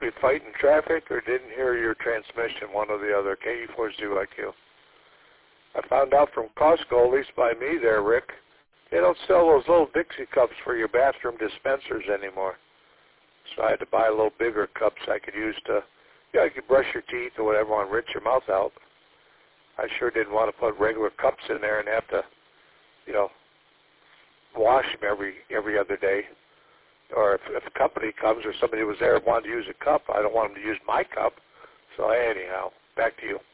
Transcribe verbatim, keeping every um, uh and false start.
be fighting traffic or didn't hear your transmission, one or the other. K E four Z Y Q. I found out from Costco, at least by me there, Rick, they don't sell those little Dixie cups for your bathroom dispensers anymore. So I had to buy a little bigger cups I could use to, yeah, you could brush your teeth or whatever and rinse your mouth out. I sure didn't want to put regular cups in there and have to, you know, wash them every every other day. Or if, if a company comes or somebody was there and wanted to use a cup, I don't want them to use my cup. So anyhow, back to you.